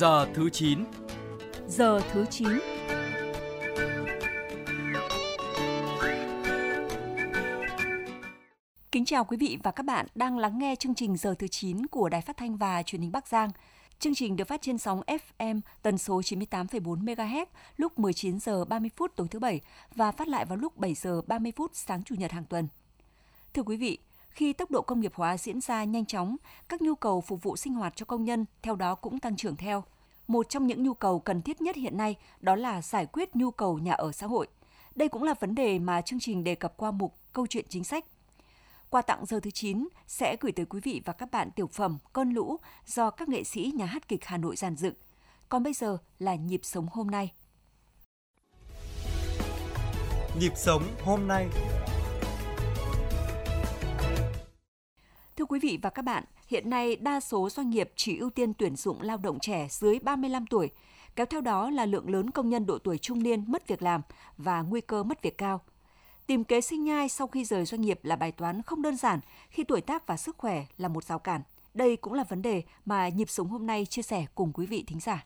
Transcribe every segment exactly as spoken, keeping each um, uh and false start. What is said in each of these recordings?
Giờ thứ chín. Giờ thứ chín. Kính chào quý vị và các bạn đang lắng nghe chương trình Giờ thứ chín của Đài Phát thanh và Truyền hình Bắc Giang. Chương trình được phát trên sóng ép em tần số chín mươi tám phẩy bốn mê ga héc lúc mười chín giờ ba mươi phút tối thứ Bảy và phát lại vào lúc bảy giờ ba mươi phút sáng Chủ nhật hàng tuần. Thưa quý vị, khi tốc độ công nghiệp hóa diễn ra nhanh chóng, các nhu cầu phục vụ sinh hoạt cho công nhân theo đó cũng tăng trưởng theo. Một trong những nhu cầu cần thiết nhất hiện nay đó là giải quyết nhu cầu nhà ở xã hội. Đây cũng là vấn đề mà chương trình đề cập qua mục Câu chuyện chính sách. Quà tặng Giờ thứ chín sẽ gửi tới quý vị và các bạn tiểu phẩm Cơn lũ do các nghệ sĩ nhà hát kịch Hà Nội dàn dựng. Còn bây giờ là Nhịp sống hôm nay. Nhịp sống hôm nay. Thưa quý vị và các bạn, hiện nay đa số doanh nghiệp chỉ ưu tiên tuyển dụng lao động trẻ dưới ba mươi lăm tuổi, kéo theo đó là lượng lớn công nhân độ tuổi trung niên mất việc làm và nguy cơ mất việc cao. Tìm kế sinh nhai sau khi rời doanh nghiệp là bài toán không đơn giản khi tuổi tác và sức khỏe là một rào cản. Đây cũng là vấn đề mà Nhịp sống hôm nay chia sẻ cùng quý vị thính giả.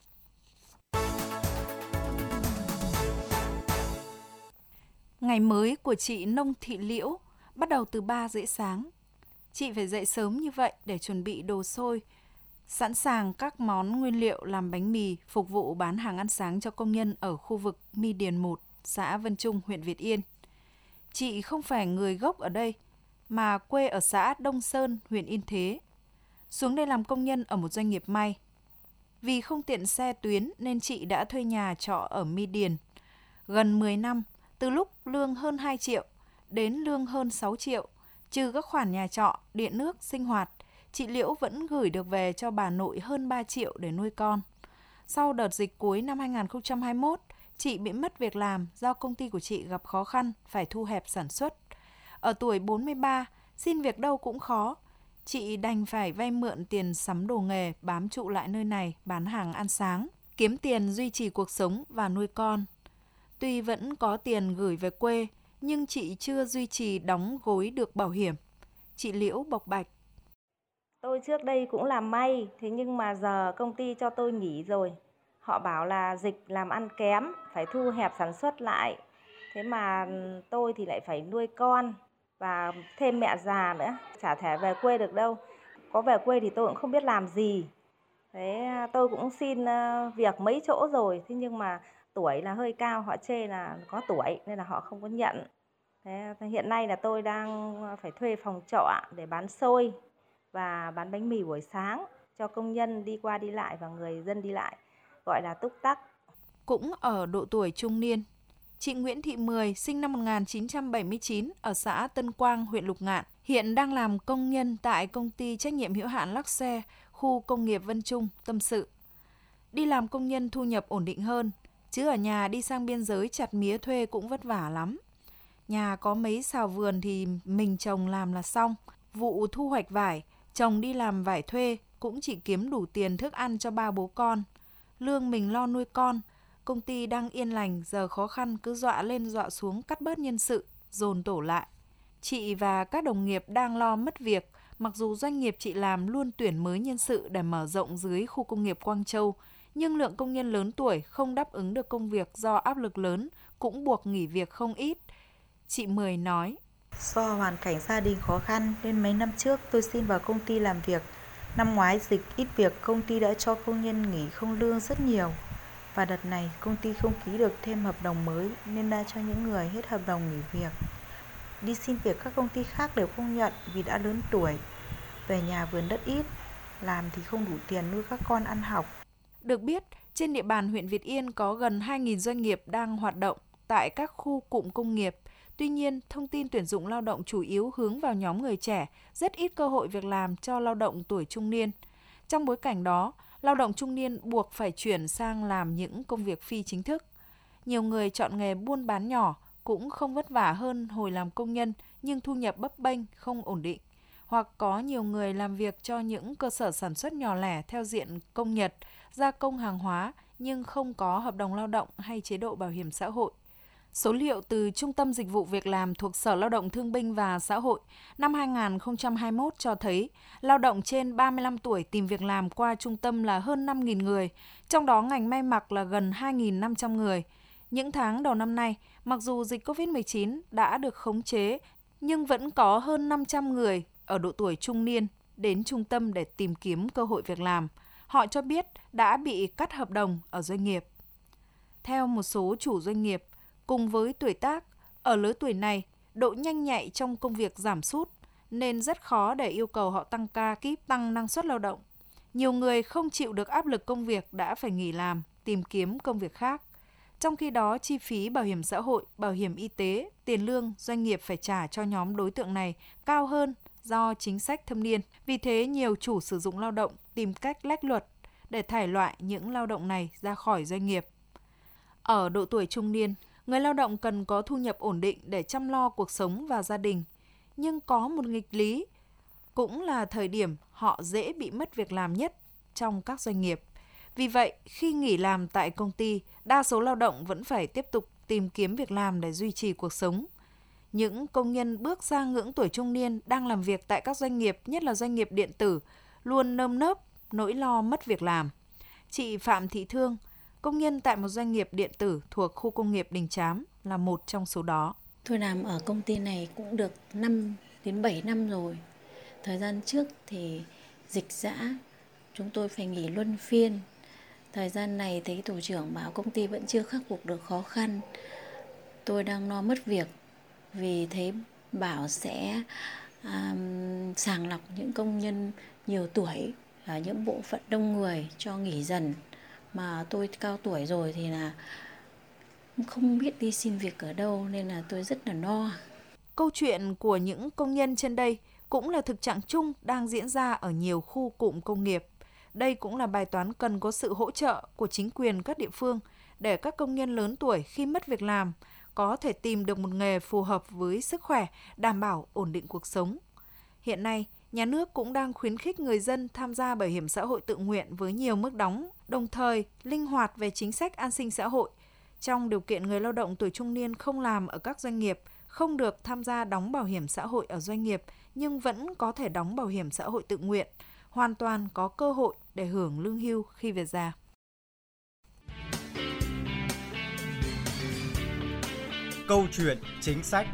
Ngày mới của chị Nông Thị Liễu bắt đầu từ ba rưỡi sáng. Chị phải dậy sớm như vậy để chuẩn bị đồ xôi, sẵn sàng các món nguyên liệu làm bánh mì phục vụ bán hàng ăn sáng cho công nhân ở khu vực My Điền một, xã Vân Trung, huyện Việt Yên. Chị không phải người gốc ở đây, mà quê ở xã Đông Sơn, huyện Yên Thế. Xuống đây làm công nhân ở một doanh nghiệp may. Vì không tiện xe tuyến nên chị đã thuê nhà trọ ở My Điền. Gần mười năm, từ lúc lương hơn hai triệu đến lương hơn sáu triệu, trừ các khoản nhà trọ, điện nước, sinh hoạt, chị Liễu vẫn gửi được về cho bà nội hơn ba triệu để nuôi con. Sau đợt dịch cuối năm hai không hai mốt, chị bị mất việc làm do công ty của chị gặp khó khăn, phải thu hẹp sản xuất. Ở tuổi bốn mươi ba, xin việc đâu cũng khó. Chị đành phải vay mượn tiền sắm đồ nghề, bám trụ lại nơi này, bán hàng ăn sáng, kiếm tiền duy trì cuộc sống và nuôi con. Tuy vẫn có tiền gửi về quê, nhưng chị chưa duy trì đóng gối được bảo hiểm. Chị Liễu bộc bạch. Tôi trước đây cũng làm may, thế nhưng mà giờ công ty cho tôi nghỉ rồi. Họ bảo là dịch làm ăn kém, phải thu hẹp sản xuất lại. Thế mà tôi thì lại phải nuôi con và thêm mẹ già nữa, chả thể về quê được đâu. Có về quê thì tôi cũng không biết làm gì. Thế tôi cũng xin việc mấy chỗ rồi, thế nhưng mà tuổi là hơi cao, họ chê là có tuổi nên là họ không có nhận. Thế hiện nay là tôi đang phải thuê phòng trọ để bán xôi và bán bánh mì buổi sáng cho công nhân đi qua đi lại và người dân đi lại, gọi là túc tắc. Cũng ở độ tuổi trung niên, chị Nguyễn Thị Mười sinh năm một nghìn chín trăm bảy mươi chín ở xã Tân Quang, huyện Lục Ngạn, hiện đang làm công nhân tại công ty trách nhiệm hữu hạn Lắc Xe, khu công nghiệp Vân Trung, tâm sự. Đi làm công nhân thu nhập ổn định hơn, chứ ở nhà đi sang biên giới chặt mía thuê cũng vất vả lắm. Nhà có mấy xào vườn thì mình trồng làm là xong. Vụ thu hoạch vải, chồng đi làm vải thuê cũng chỉ kiếm đủ tiền thức ăn cho ba bố con. Lương mình lo nuôi con. Công ty đang yên lành, giờ khó khăn cứ dọa lên dọa xuống cắt bớt nhân sự, dồn tổ lại. Chị và các đồng nghiệp đang lo mất việc, mặc dù doanh nghiệp chị làm luôn tuyển mới nhân sự để mở rộng dưới khu công nghiệp Quang Châu, nhưng lượng công nhân lớn tuổi không đáp ứng được công việc do áp lực lớn, cũng buộc nghỉ việc không ít. Chị Mười nói. Do hoàn cảnh gia đình khó khăn nên mấy năm trước tôi xin vào công ty làm việc. Năm ngoái dịch ít việc, công ty đã cho công nhân nghỉ không lương rất nhiều. Và đợt này công ty không ký được thêm hợp đồng mới nên đã cho những người hết hợp đồng nghỉ việc. Đi xin việc các công ty khác đều không nhận vì đã lớn tuổi. Về nhà vườn đất ít, làm thì không đủ tiền nuôi các con ăn học. Được biết, trên địa bàn huyện Việt Yên có gần hai nghìn doanh nghiệp đang hoạt động tại các khu cụm công nghiệp. Tuy nhiên, thông tin tuyển dụng lao động chủ yếu hướng vào nhóm người trẻ, rất ít cơ hội việc làm cho lao động tuổi trung niên. Trong bối cảnh đó, lao động trung niên buộc phải chuyển sang làm những công việc phi chính thức. Nhiều người chọn nghề buôn bán nhỏ cũng không vất vả hơn hồi làm công nhân nhưng thu nhập bấp bênh, không ổn định. Hoặc có nhiều người làm việc cho những cơ sở sản xuất nhỏ lẻ theo diện công nhật, gia công hàng hóa nhưng không có hợp đồng lao động hay chế độ bảo hiểm xã hội. Số liệu từ Trung tâm Dịch vụ Việc làm thuộc Sở Lao động Thương binh và Xã hội năm hai nghìn không trăm hai mươi mốt cho thấy lao động trên ba mươi lăm tuổi tìm việc làm qua trung tâm là hơn năm nghìn người, trong đó ngành may mặc là gần hai nghìn năm trăm người. Những tháng đầu năm nay, mặc dù dịch covid mười chín đã được khống chế, nhưng vẫn có hơn năm trăm người ở độ tuổi trung niên đến trung tâm để tìm kiếm cơ hội việc làm. Họ cho biết đã bị cắt hợp đồng ở doanh nghiệp. Theo một số chủ doanh nghiệp, cùng với tuổi tác, ở lứa tuổi này, độ nhanh nhạy trong công việc giảm sút, nên rất khó để yêu cầu họ tăng ca kíp, tăng năng suất lao động. Nhiều người không chịu được áp lực công việc đã phải nghỉ làm, tìm kiếm công việc khác. Trong khi đó, chi phí bảo hiểm xã hội, bảo hiểm y tế, tiền lương doanh nghiệp phải trả cho nhóm đối tượng này cao hơn do chính sách thâm niên. Vì thế, nhiều chủ sử dụng lao động tìm cách lách luật để thải loại những lao động này ra khỏi doanh nghiệp. Ở độ tuổi trung niên, người lao động cần có thu nhập ổn định để chăm lo cuộc sống và gia đình. Nhưng có một nghịch lý, cũng là thời điểm họ dễ bị mất việc làm nhất trong các doanh nghiệp. Vì vậy, khi nghỉ làm tại công ty, đa số lao động vẫn phải tiếp tục tìm kiếm việc làm để duy trì cuộc sống. Những công nhân bước ra ngưỡng tuổi trung niên đang làm việc tại các doanh nghiệp, nhất là doanh nghiệp điện tử, luôn nơm nớp nỗi lo mất việc làm. Chị Phạm Thị Thương, công nhân tại một doanh nghiệp điện tử thuộc khu công nghiệp Đình Chám, là một trong số đó. Tôi làm ở công ty này cũng được năm đến bảy năm rồi. Thời gian trước thì dịch giã, chúng tôi phải nghỉ luân phiên. Thời gian này thấy tổ trưởng bảo công ty vẫn chưa khắc phục được khó khăn. Tôi đang lo mất việc vì thấy bảo sẽ um, sàng lọc những công nhân nhiều tuổi ở những bộ phận đông người cho nghỉ dần. Mà tôi cao tuổi rồi thì là không biết đi xin việc ở đâu nên là tôi rất là lo. Câu chuyện của những công nhân trên đây cũng là thực trạng chung đang diễn ra ở nhiều khu cụm công nghiệp. Đây cũng là bài toán cần có sự hỗ trợ của chính quyền các địa phương để các công nhân lớn tuổi khi mất việc làm có thể tìm được một nghề phù hợp với sức khỏe, đảm bảo ổn định cuộc sống. Hiện nay, nhà nước cũng đang khuyến khích người dân tham gia bảo hiểm xã hội tự nguyện với nhiều mức đóng, đồng thời linh hoạt về chính sách an sinh xã hội. Trong điều kiện người lao động tuổi trung niên không làm ở các doanh nghiệp, không được tham gia đóng bảo hiểm xã hội ở doanh nghiệp nhưng vẫn có thể đóng bảo hiểm xã hội tự nguyện, hoàn toàn có cơ hội để hưởng lương hưu khi về già. Câu chuyện chính sách.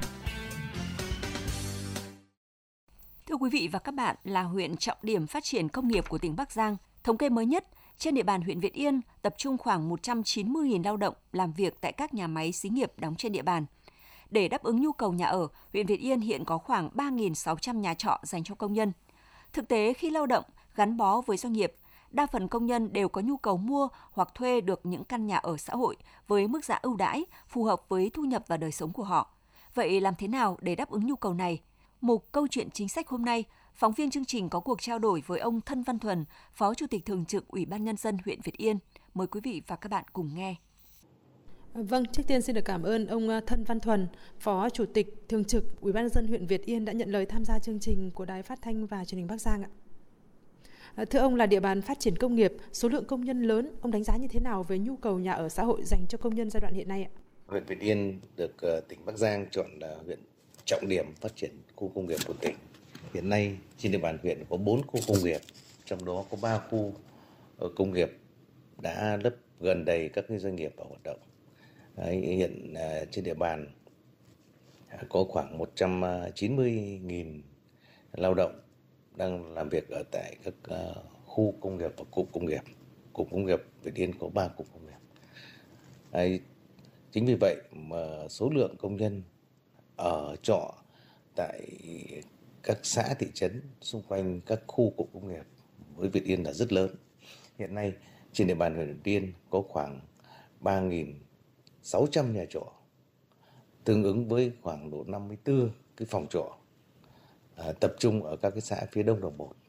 Thưa quý vị và các bạn, là huyện trọng điểm phát triển công nghiệp của tỉnh Bắc Giang, thống kê mới nhất, trên địa bàn huyện Việt Yên tập trung khoảng một trăm chín mươi nghìn lao động làm việc tại các nhà máy xí nghiệp đóng trên địa bàn. Để đáp ứng nhu cầu nhà ở, huyện Việt Yên hiện có khoảng ba nghìn sáu trăm nhà trọ dành cho công nhân. Thực tế, khi lao động gắn bó với doanh nghiệp, đa phần công nhân đều có nhu cầu mua hoặc thuê được những căn nhà ở xã hội với mức giá ưu đãi, phù hợp với thu nhập và đời sống của họ. Vậy làm thế nào để đáp ứng nhu cầu này? Mục Câu chuyện chính sách hôm nay, phóng viên chương trình có cuộc trao đổi với ông Thân Văn Thuần, Phó Chủ tịch Thường trực Ủy ban Nhân dân huyện Việt Yên. Mời quý vị và các bạn cùng nghe. Vâng, trước tiên xin được cảm ơn ông Thân Văn Thuần, Phó Chủ tịch Thường trực Ủy ban Nhân dân huyện Việt Yên đã nhận lời tham gia chương trình của Đài Phát thanh và Truyền hình Bắc Giang ạ. Thưa ông, là địa bàn phát triển công nghiệp, số lượng công nhân lớn, ông đánh giá như thế nào về nhu cầu nhà ở xã hội dành cho công nhân giai đoạn hiện nay ạ? Huyện Việt Yên được tỉnh Bắc Giang chọn là huyện trọng điểm phát triển khu công nghiệp của tỉnh. Hiện nay trên địa bàn huyện có bốn khu công nghiệp, trong đó có ba khu công nghiệp đã lấp gần đầy các doanh nghiệp vào hoạt động. Đấy, hiện uh, trên địa bàn uh, có khoảng một trăm chín mươi nghìn lao động đang làm việc ở tại các uh, khu công nghiệp và cụm công nghiệp. Cụm công nghiệp Việt Yên có ba cụm công nghiệp. Đấy, chính vì vậy mà số lượng công nhân ở trọ tại các xã thị trấn xung quanh các khu cụm công nghiệp với Việt Yên là rất lớn. Hiện nay trên địa bàn huyện Việt Yên có khoảng ba nghìn sáu trăm nhà trọ, tương ứng với khoảng độ năm mươi tư cái phòng trọ à, tập trung ở các cái xã phía đông đồng một.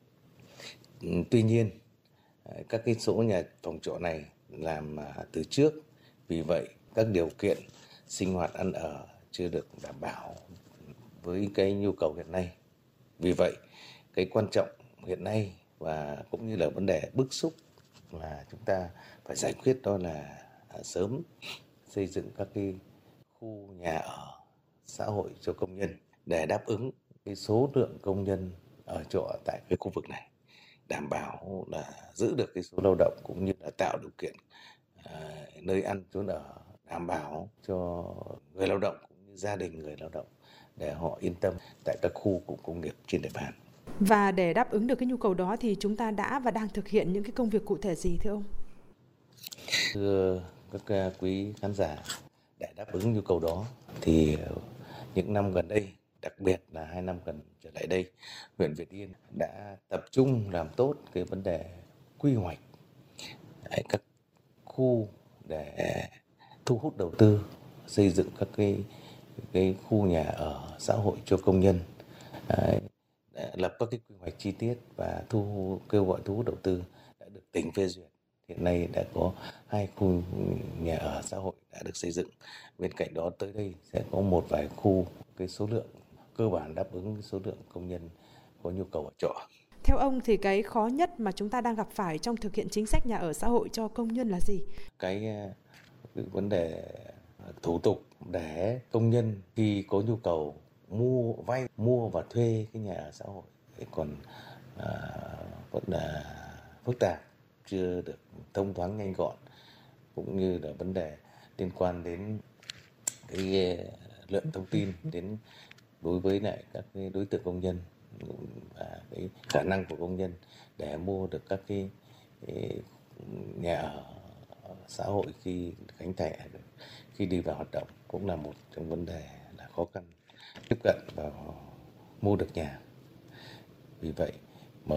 Tuy nhiên các cái số nhà phòng trọ này làm à, từ trước, vì vậy các điều kiện sinh hoạt ăn ở chưa được đảm bảo với cái nhu cầu hiện nay. Vì vậy cái quan trọng hiện nay và cũng như là vấn đề bức xúc là chúng ta phải giải quyết đó là sớm xây dựng các cái khu nhà ở xã hội cho công nhân để đáp ứng cái số lượng công nhân ở trọ tại cái khu vực này, đảm bảo là giữ được cái số lao động cũng như là tạo điều kiện à, nơi ăn chốn ở đảm bảo cho người lao động cũng như gia đình người lao động để họ yên tâm tại các khu cụm công nghiệp trên địa bàn. Và để đáp ứng được cái nhu cầu đó thì chúng ta đã và đang thực hiện những cái công việc cụ thể gì thưa ông? Thưa các quý khán giả, để đáp ứng nhu cầu đó thì những năm gần đây, đặc biệt là hai năm gần trở lại đây, huyện Việt Yên đã tập trung làm tốt cái vấn đề quy hoạch các khu để thu hút đầu tư, xây dựng các cái cái khu nhà ở xã hội cho công nhân, Đấy, lập các cái quy hoạch chi tiết và thu kêu gọi thu hút đầu tư đã được tỉnh phê duyệt. Hiện nay đã có hai khu nhà ở xã hội đã được xây dựng. Bên cạnh đó tới đây sẽ có một vài khu cái số lượng cơ bản đáp ứng cái số lượng công nhân có nhu cầu ở trọ. Theo ông thì cái khó nhất mà chúng ta đang gặp phải trong thực hiện chính sách nhà ở xã hội cho công nhân là gì? Cái, cái vấn đề thủ tục để công nhân khi có nhu cầu mua vay, mua và thuê cái nhà ở xã hội còn à, vẫn là phức tạp, chưa được thông thoáng nhanh gọn, cũng như là vấn đề liên quan đến cái lượng thông tin đến đối với lại các cái đối tượng công nhân và cái khả năng của công nhân để mua được các cái, cái nhà ở xã hội khi khánh thành, khi đi vào hoạt động cũng là một trong vấn đề là khó khăn tiếp cận và mua được nhà. Vì vậy mà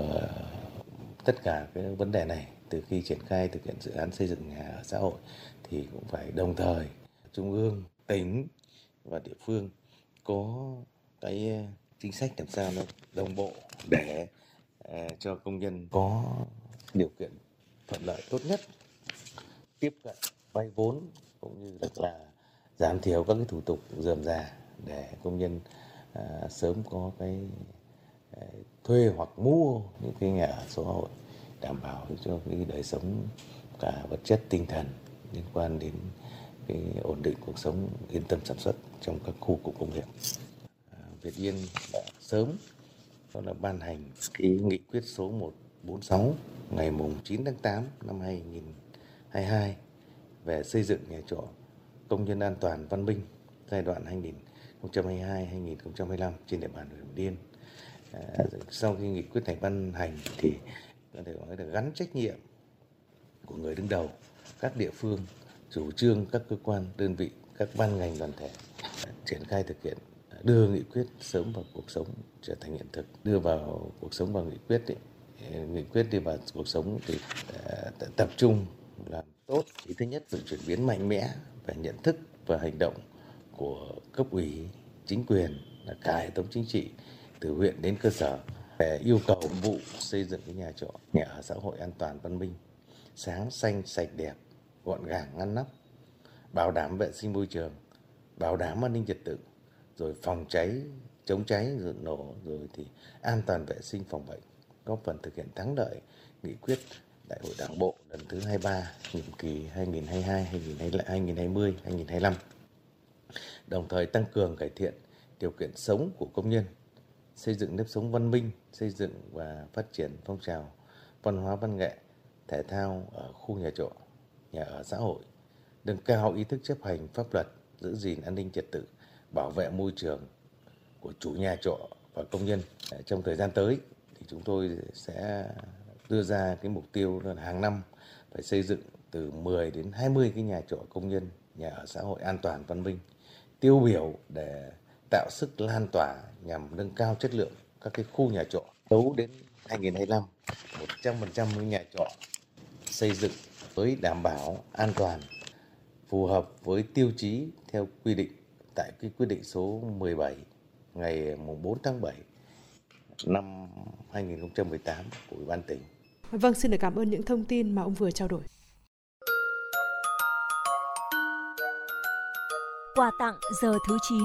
tất cả cái vấn đề này từ khi triển khai thực hiện dự án xây dựng nhà ở xã hội thì cũng phải đồng thời trung ương, tỉnh và địa phương có cái chính sách làm sao nó đồng bộ để uh, cho công nhân có điều kiện thuận lợi tốt nhất tiếp cận vay vốn cũng như là giảm thiểu các cái thủ tục rườm rà để công nhân uh, sớm có cái uh, thuê hoặc mua những cái nhà ở xã hội, đảm bảo cho cái đời sống cả vật chất tinh thần liên quan đến cái ổn định cuộc sống, yên tâm sản xuất trong các khu cụm công nghiệp. À, Việt Yên đã sớm đó là ban hành cái nghị quyết số một trăm bốn mươi sáu ngày mùng chín tháng tám năm hai nghìn không trăm hai mươi hai về xây dựng nhà trọ công nhân an toàn văn minh giai đoạn hai nghìn không trăm hai mươi hai đến hai nghìn không trăm hai mươi lăm trên địa bàn huyện Việt Yên. À, sau khi nghị quyết này ban hành thì có thể nói là gắn trách nhiệm của người đứng đầu, các địa phương, chủ trương các cơ quan, đơn vị, các ban ngành đoàn thể triển khai thực hiện, đưa nghị quyết sớm vào cuộc sống trở thành hiện thực. Đưa vào cuộc sống vào nghị quyết ấy, nghị quyết đi vào cuộc sống thì uh, tập trung làm tốt. Ý thứ nhất là chuyển biến mạnh mẽ về nhận thức và hành động của cấp ủy, chính quyền, là cả hệ thống chính trị từ huyện đến cơ sở về yêu cầu vụ xây dựng cái nhà trọ, nhà ở xã hội an toàn văn minh, sáng, xanh, sạch, đẹp, gọn gàng, ngăn nắp, bảo đảm vệ sinh môi trường, bảo đảm an ninh trật tự, rồi phòng cháy, chống cháy, rồi nổ, rồi thì an toàn vệ sinh phòng bệnh, góp phần thực hiện thắng lợi nghị quyết Đại hội Đảng bộ lần thứ hai mươi ba, nhiệm kỳ hai nghìn không trăm hai mươi hai, hai nghìn không trăm hai mươi, hai nghìn không trăm hai mươi lăm. Đồng thời tăng cường cải thiện điều kiện sống của công nhân, xây dựng nếp sống văn minh, xây dựng và phát triển phong trào văn hóa văn nghệ, thể thao ở khu nhà trọ, nhà ở xã hội, nâng cao ý thức chấp hành pháp luật, giữ gìn an ninh trật tự, bảo vệ môi trường của chủ nhà trọ và công nhân. Trong thời gian tới thì chúng tôi sẽ đưa ra cái mục tiêu là hàng năm phải xây dựng từ mười đến hai mươi cái nhà trọ công nhân, nhà ở xã hội an toàn văn minh, tiêu biểu để tạo sức lan tỏa nhằm nâng cao chất lượng các cái khu nhà trọ. Đấu đến hai nghìn không trăm hai mươi lăm, một trăm phần trăm những nhà trọ xây dựng với đảm bảo an toàn, phù hợp với tiêu chí theo quy định tại cái quyết định số mười bảy ngày bốn tháng bảy năm hai nghìn không trăm mười tám của Ủy ban tỉnh. Vâng, xin được cảm ơn những thông tin mà ông vừa trao đổi. Quà tặng giờ thứ chín.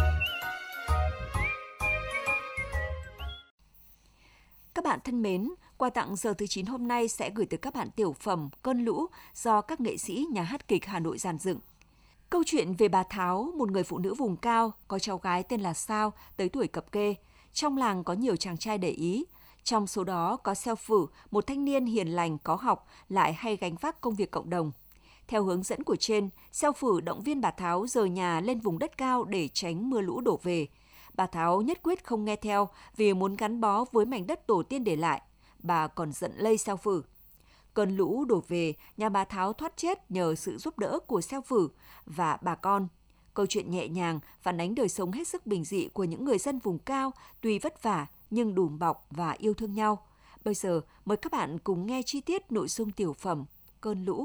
Các bạn thân mến, Quà tặng giờ thứ chín hôm nay sẽ gửi tới các bạn tiểu phẩm Cơn lũ do các nghệ sĩ nhà hát kịch Hà Nội dàn dựng. Câu chuyện về bà Tháo, một người phụ nữ vùng cao, có cháu gái tên là Sao, tới tuổi cập kê. Trong làng có nhiều chàng trai để ý. Trong số đó có Xeo Phử, một thanh niên hiền lành, có học, lại hay gánh vác công việc cộng đồng. Theo hướng dẫn của trên, Xeo Phử động viên bà Tháo rời nhà lên vùng đất cao để tránh mưa lũ đổ về. Bà Tháo nhất quyết không nghe theo vì muốn gắn bó với mảnh đất tổ tiên để lại. Bà còn giận lây Xeo Phử. Cơn lũ đổ về, nhà bà Tháo thoát chết nhờ sự giúp đỡ của Xeo Phử và bà con. Câu chuyện nhẹ nhàng, phản ánh đời sống hết sức bình dị của những người dân vùng cao, tuy vất vả nhưng đùm bọc và yêu thương nhau. Bây giờ, mời các bạn cùng nghe chi tiết nội dung tiểu phẩm Cơn lũ.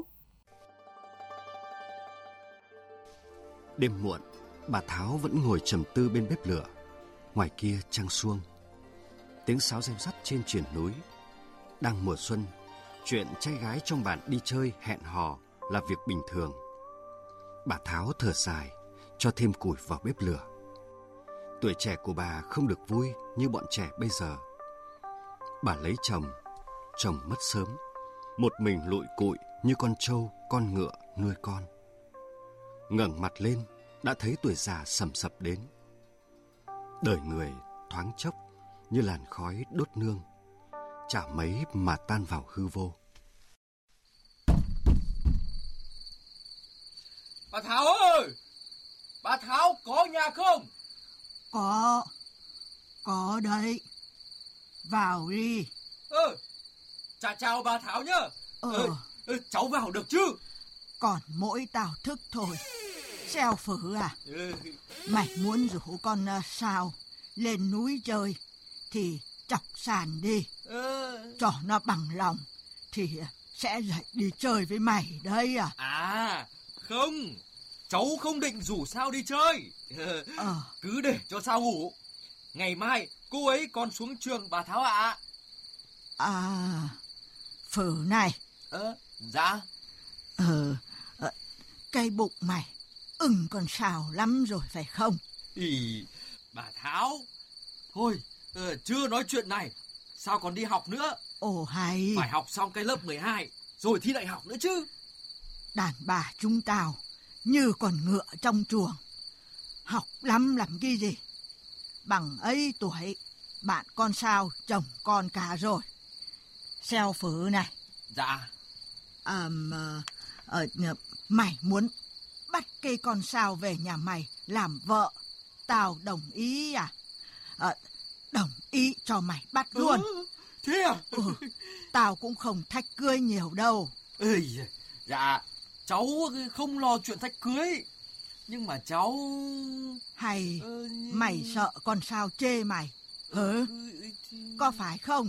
Đêm muộn, bà Tháo vẫn ngồi trầm tư bên bếp lửa. Ngoài kia trăng xuông, tiếng sáo reo rắt trên triền núi. Đang mùa xuân, chuyện trai gái trong bản đi chơi hẹn hò là việc bình thường. Bà Tháo thở dài, cho thêm củi vào bếp lửa. Tuổi trẻ của bà không được vui như bọn trẻ bây giờ. Bà lấy chồng, chồng mất sớm, một mình lụi cụi như con trâu, con ngựa nuôi con. Ngẩng mặt lên, đã thấy tuổi già sầm sập đến. Đời người thoáng chốc như làn khói đốt nương, chả mấy mà tan vào hư vô. Bà Tháo ơi! Bà Tháo có nhà không? Có, có đấy. Vào đi. Ờ, chào chào bà Tháo nhá. Ờ. ờ, cháu vào được chứ? Còn mỗi tao thức thôi. Xeo Phử à, ừ. Mày muốn rủ con uh, Sao lên núi chơi thì chọc sàn đi. ờ. Cho nó bằng lòng thì sẽ dậy đi chơi với mày đấy à. À, không, cháu không định rủ Sao đi chơi. ờ. Cứ để cho Sao ngủ. Ngày mai cô ấy còn xuống trường bà Tháo ạ. À. à Phử này. Ờ, dạ. Ờ, ờ cái bụng mày ưng con Sao lắm rồi phải không? Ý, bà Tháo. Thôi, ờ, chưa nói chuyện này, sao còn đi học nữa? Ồ hay. Phải học xong cái lớp mười hai rồi thi đại học nữa chứ. Đàn bà chúng tao như con ngựa trong chuồng, học lắm làm cái gì. Bằng ấy tuổi, bạn con Sao chồng con cả rồi. Xeo Phử này. Dạ. À, mà, à, mày muốn bắt cây con Sao về nhà mày làm vợ, tao đồng ý à? à đồng ý cho mày bắt luôn. Ừ, thế à? Ừ, tao cũng không thách cưới nhiều đâu. Ê, dạ, cháu không lo chuyện thách cưới. Nhưng mà cháu... Hay ừ, mày sợ con Sao chê mày hả? thì... Có phải không?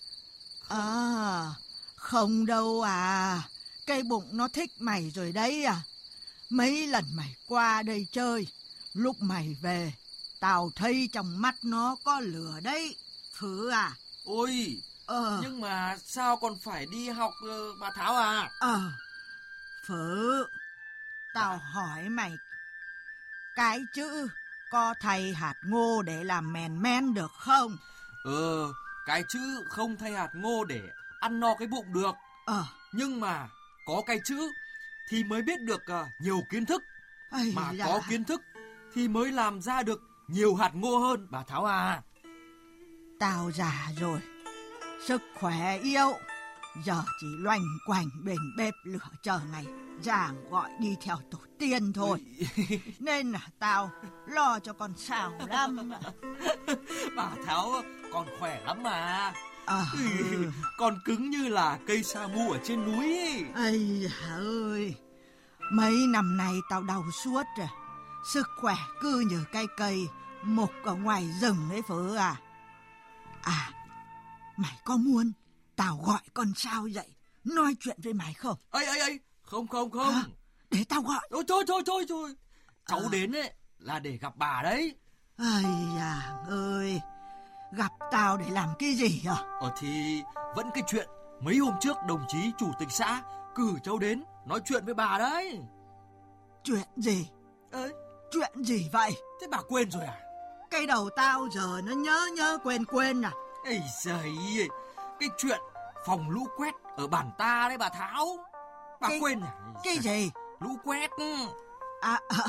À, không đâu à. Cái bụng nó thích mày rồi đấy à. Mấy lần mày qua đây chơi, lúc mày về, tao thấy trong mắt nó có lửa đấy. Phử à. Ôi, ờ. nhưng mà sao còn phải đi học bà Tháo à? Ờ, Phử, tao à. hỏi mày, cái chữ có thay hạt ngô để làm mèn men được không? Ờ, cái chữ không thay hạt ngô để ăn no cái bụng được. Ờ. Nhưng mà có cái chữ thì mới biết được uh, nhiều kiến thức. Ây mà dạ. Có kiến thức thì mới làm ra được nhiều hạt ngô hơn bà Tháo à. Tao già rồi, sức khỏe yếu, giờ chỉ loanh quanh bên bếp lửa chờ ngày Giàng gọi đi theo tổ tiên thôi. Nên là tao lo cho con Sao lắm. Bà Tháo còn khỏe lắm mà. À, ừ. Còn cứng như là cây sa mu ở trên núi ấy. Ây da ơi, mấy năm nay tao đau suốt rồi. Sức khỏe cứ như cây cây mục ở ngoài rừng ấy Phử à. À, mày có muốn tao gọi con Sao dậy nói chuyện với mày không? Ây ây ây, không không không. À, để tao gọi. Ôi thôi thôi thôi thôi. Cháu à. đến ấy là để gặp bà đấy. Ây da ơi, gặp tao để làm cái gì hả? Ờ thì vẫn cái chuyện mấy hôm trước đồng chí chủ tịch xã cử cháu đến nói chuyện với bà đấy. Chuyện gì? Ơi, chuyện gì vậy? Thế bà quên rồi à? Cái đầu tao giờ nó nhớ nhớ quên quên à? Ây giời, cái chuyện phòng lũ quét ở bản ta đấy bà Tháo. Bà cái, quên à? Cái gì? Lũ quét. À, à,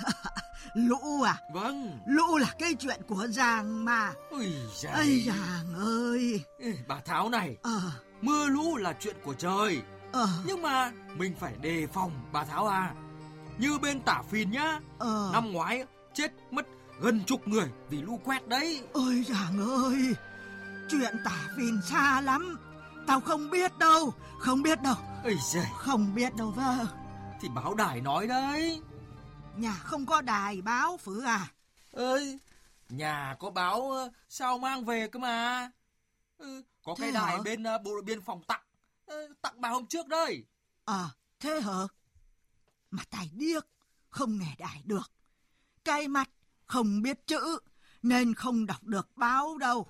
lũ à? Vâng. Lũ là cái chuyện của Giang mà. Ôi giời. Ây Giang ơi. Bà Tháo này, Ờ. mưa lũ là chuyện của trời. Ờ. Nhưng mà mình phải đề phòng bà Tháo à. Như bên Tả Phìn nhá. Ờ. Năm ngoái chết mất gần chục người vì lũ quét đấy. Ôi Giang ơi, chuyện Tả Phìn xa lắm. Tao không biết đâu, không biết đâu. Ây giời. Không biết đâu vợ. Thì báo đài nói đấy. Nhà không có đài báo Phứ à? Ơi, nhà có báo sao mang về cơ mà. Ừ, có Thế cái đài hả? bên uh, bộ đội biên phòng tặng. Uh, tặng bà hôm trước đây. À, thế hả? Mà tài điếc, không nghe đài được. Cái mặt không biết chữ, nên không đọc được báo đâu.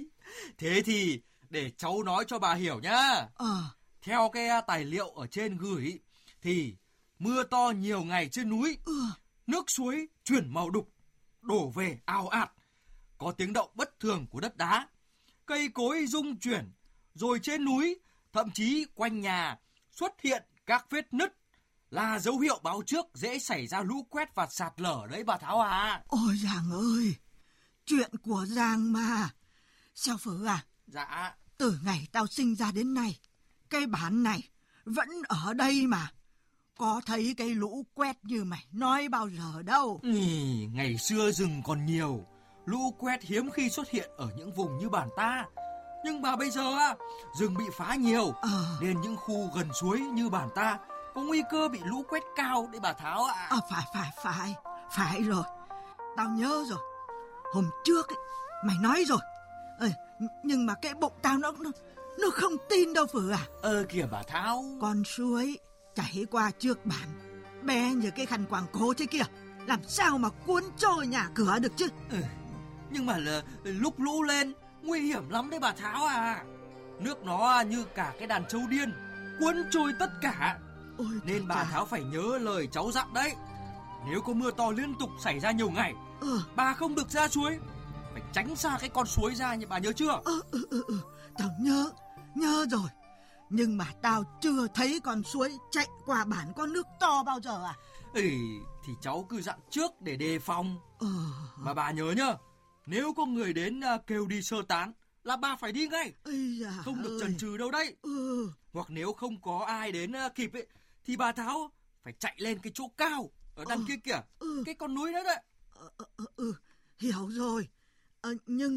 Thế thì để cháu nói cho bà hiểu nhá. Ờ. Theo cái tài liệu ở trên gửi thì mưa to nhiều ngày trên núi, ừ. nước suối chuyển màu đục, đổ về ào ạt, có tiếng động bất thường của đất đá, cây cối rung chuyển, rồi trên núi, thậm chí quanh nhà xuất hiện các vết nứt, là dấu hiệu báo trước dễ xảy ra lũ quét và sạt lở đấy bà Tháo à. Ôi Giang ơi, chuyện của Giang mà. Sao Phứ à? Dạ. Từ ngày tao sinh ra đến nay, cái bản này vẫn ở đây mà. Có thấy cái lũ quét như mày nói bao giờ đâu. Ừ, ngày xưa rừng còn nhiều, lũ quét hiếm khi xuất hiện ở những vùng như bản ta. Nhưng mà bây giờ á, rừng bị phá nhiều, ờ. nên những khu gần suối như bản ta có nguy cơ bị lũ quét cao đấy bà Tháo ạ. À, phải, phải, phải, phải rồi. Tao nhớ rồi. Hôm trước ấy, mày nói rồi. Ờ, nhưng mà cái bụng tao nó, nó, nó không tin đâu Phứ à. Ờ kìa bà Tháo. Con suối chảy qua trước bản, bé như cái khăn quàng cổ thế kia, làm sao mà cuốn trôi nhà cửa được chứ. Ừ, nhưng mà là, lúc lũ lên nguy hiểm lắm đấy bà Tháo à. Nước nó như cả cái đàn trâu điên, cuốn trôi tất cả. Ôi, nên bà chà. Tháo phải nhớ lời cháu dặn đấy. Nếu có mưa to liên tục xảy ra nhiều ngày, ừ. bà không được ra suối, phải tránh xa cái con suối ra, như bà nhớ chưa? Ừ, ừ, ừ, ừ. Tao nhớ, nhớ rồi. Nhưng mà tao chưa thấy con suối chạy qua bản con nước to bao giờ à. Ừ, thì cháu cứ dặn trước để đề phòng. ừ. Mà bà nhớ nhá, nếu có người đến kêu đi sơ tán là bà phải đi ngay, không được chần chừ đâu đấy. ừ. Hoặc nếu không có ai đến kịp ấy, thì bà Tháo phải chạy lên cái chỗ cao ở đằng ừ. kia kìa, ừ. cái con núi đó đấy. Ừ, ừ, ừ. Hiểu rồi. ờ, Nhưng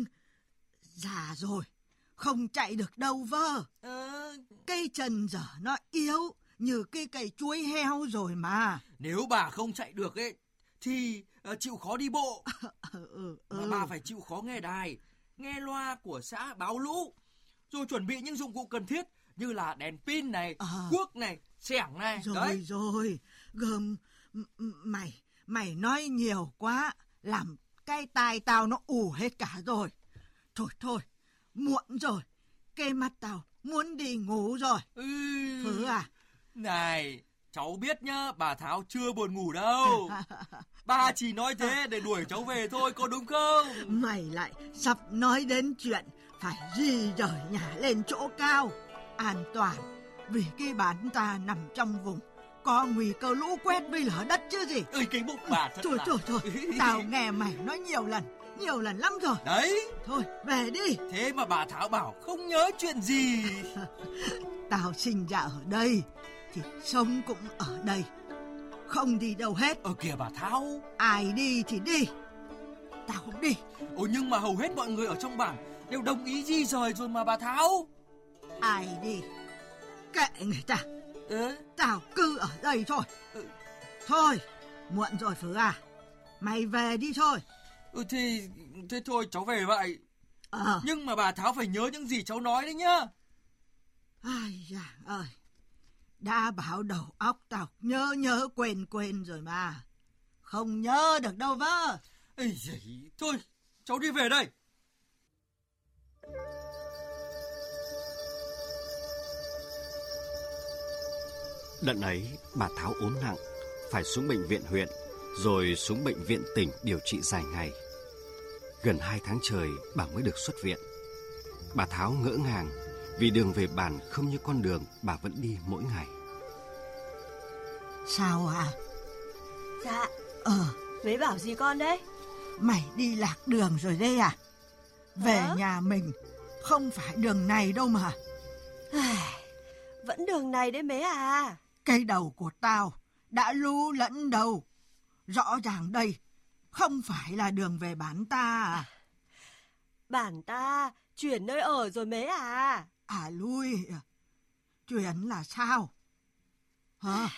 già rồi, không chạy được đâu vơ. ờ... Cây chân giờ nó yếu như cái cây chuối heo rồi mà. Nếu bà không chạy được ấy thì uh, chịu khó đi bộ. ừ, ừ, ừ. Mà bà phải chịu khó nghe đài, nghe loa của xã báo lũ, rồi chuẩn bị những dụng cụ cần thiết như là đèn pin này, à. cuốc này, xẻng này. Rồi đấy. rồi, gồm mày, mày nói nhiều quá, làm cái tai tao nó ù hết cả rồi. Thôi thôi, muộn rồi, cái mắt tao muốn đi ngủ rồi. Ừ. Phứ à? Này, cháu biết nhá, bà Tháo chưa buồn ngủ đâu. Bà chỉ nói thế để đuổi cháu về thôi, có đúng không? Mày lại sắp nói đến chuyện phải di rời nhà lên chỗ cao, an toàn, vì cái bản ta nằm trong vùng có nguy cơ lũ quét với lở đất chứ gì. Ơi cái bụng bà thật Thôi là... thôi thôi, tao nghe mày nói nhiều lần, nhiều lần lắm rồi. Đấy. Thôi về đi. Thế mà bà Tháo bảo không nhớ chuyện gì. Tao sinh ra ở đây thì sống cũng ở đây, không đi đâu hết. Ờ kìa bà Tháo, ai đi thì đi, tao không đi. Ồ nhưng mà hầu hết mọi người ở trong bản đều đồng ý di rời rồi mà bà Tháo. Ai đi kệ người ta. ừ? Tao cứ ở đây thôi. ừ. Thôi muộn rồi Phứ à, mày về đi thôi. Ừ thì thế thôi cháu về vậy. ờ. Nhưng mà bà Tháo phải nhớ những gì cháu nói đấy nhá. Ai da ơi, đã bảo đầu óc tao nhớ nhớ quên quên rồi mà, không nhớ được đâu vơ. Ây giời, thôi cháu đi về đây. Đợt ấy bà Tháo ốm nặng, phải xuống bệnh viện huyện, rồi xuống bệnh viện tỉnh điều trị dài ngày. Gần hai tháng trời bà mới được xuất viện. Bà Tháo ngỡ ngàng vì đường về bản không như con đường bà vẫn đi mỗi ngày. Sao à? Dạ. Ờ. Mấy bảo gì con đấy? Mày đi lạc đường rồi đây à? Về Hả? nhà mình không phải đường này đâu mà. Vẫn đường này đấy mấy à? Cây đầu của tao đã lú lẫn đầu. Rõ ràng đây không phải là đường về bản ta à? Bản ta chuyển nơi ở rồi mấy à? À lui, chuyển là sao? Hả?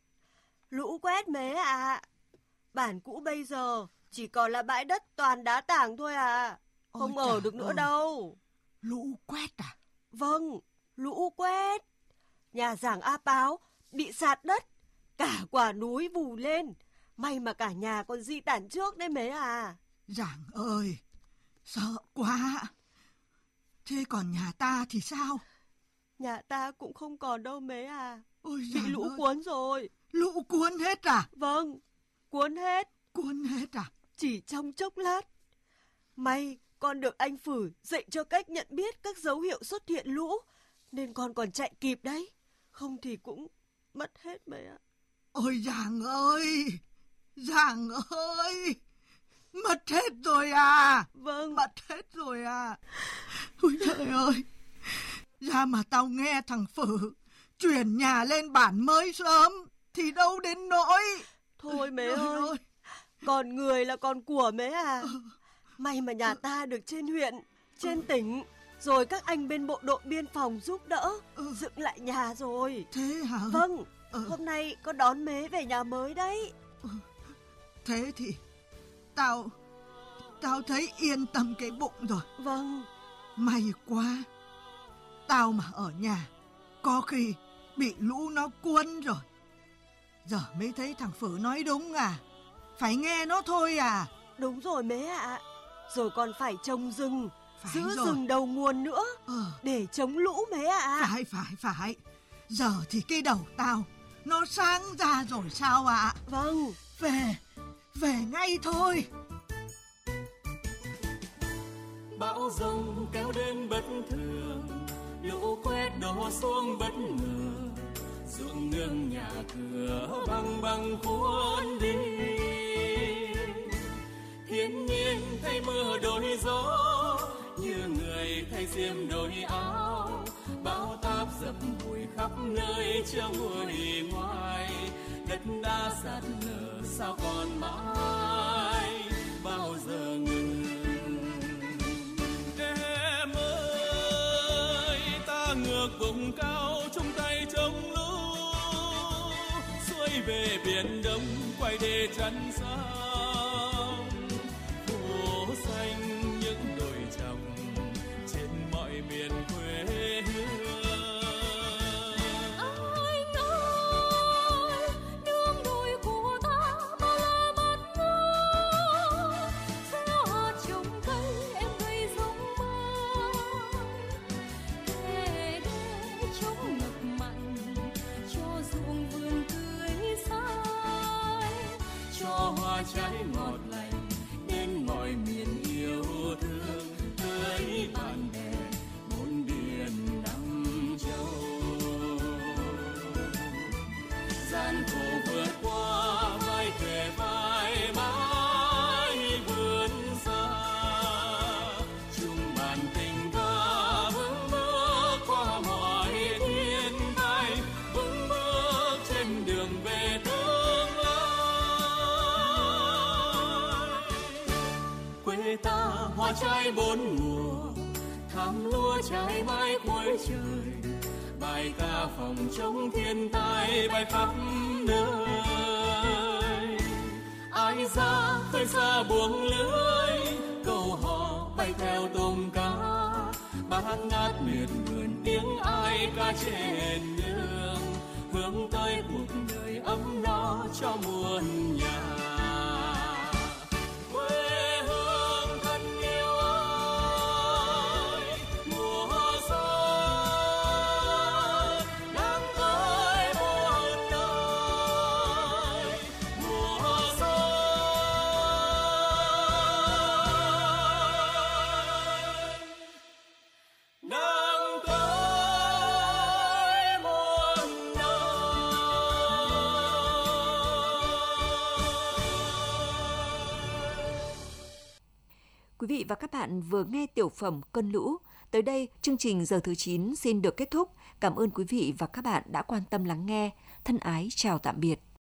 Lũ quét mấy à? Bản cũ bây giờ chỉ còn là bãi đất toàn đá tảng thôi à. Không Ôi ở được nữa ơi. đâu. Lũ quét à? Vâng, lũ quét. Nhà giảng A Páo bị sạt đất, cả quả núi vù lên. May mà cả nhà còn di tản trước đấy mấy à. Giảng ơi, sợ quá. Thế còn nhà ta thì sao? Nhà ta cũng không còn đâu mấy à. Ôi bị giời lũ ơi. cuốn rồi. Lũ cuốn hết à? Vâng, cuốn hết. Cuốn hết à? Chỉ trong chốc lát. May con được anh Phử dạy cho cách nhận biết các dấu hiệu xuất hiện lũ, nên con còn chạy kịp đấy. Không thì cũng mất hết mấy ạ. Ôi Giàng ơi, Giàng ơi, mất hết rồi à? Vâng. Mất hết rồi à? Ôi trời ơi, ra mà tao nghe thằng Phử chuyển nhà lên bản mới sớm thì đâu đến nỗi. Thôi mấy Trời ơi, ơi. còn người là còn của mấy à. May mà nhà ta được trên huyện, trên tỉnh, rồi các anh bên bộ đội biên phòng giúp đỡ, dựng lại nhà rồi. Thế hả? Vâng, hôm nay có đón Mế về nhà mới đấy. Thế thì tao Tao thấy yên tâm cái bụng rồi. Vâng. May quá. Tao mà ở nhà có khi bị lũ nó cuốn rồi. Giờ mới thấy thằng Phử nói đúng à? Phải nghe nó thôi à? Đúng rồi Mế ạ. Rồi còn phải trồng rừng, Phải giữ rồi. rừng đầu nguồn nữa, Ờ. để chống lũ Mế ạ. Phải phải phải. Giờ thì cái đầu tao nó sáng ra rồi sao ạ? Vâng. Về, về ngay thôi. Bão giông kéo đến bất thường, lũ quét đổ xuống bất ngờ, ruộng nương nhà cửa băng băng cuốn đi. Thiên nhiên thay mưa đổi gió, như người thay xiêm đổi áo. Bão táp dập vùi khắp nơi chưa nguôi ngoai, đất đá sạt lở sao còn mãi bao giờ ngừng. Em ơi, ta ngược vùng cao chung tay chống lũ, xuôi về biển Đông quay để chắn sóng. Phố xanh những đồi trồng trên mọi miền quê hương. Anh ơi, nương đồi của ta bao la bát ngát, gieo hạt trồng cây em gây giống mai, để để chống ngập mặn cho ruộng vườn tươi xanh, Cho hoa trái ngọt lành đến mọi miền yêu thương, tới bạn bè bốn biển năm châu. Gian khổ vượt qua vai kề vai mãi vươn xa, chung bàn tình ta vững bước qua mọi thiên tai, vững bước trên đường về tương lai. Quê ta hoa trái bốn mùa, thắm lúa trái mãi cuối trời, bài ca phòng chống thiên tai bay khắp nơi. Ai ra khơi xa buông lưới, câu hò bay theo tôm cá, bát ngát miệt vườn tiếng ai ca trên nương, hướng tới cuộc đời ấm no cho muôn nhà. Quê hương thân yêu ơi, mùa xuân đang tới muôn nơi, mùa xuân đang tới. bạn vừa nghe tiểu phẩm Cơn lũ. Tới đây, chương trình giờ thứ chín xin được kết thúc. Cảm ơn quý vị và các bạn đã quan tâm lắng nghe. Thân ái chào tạm biệt.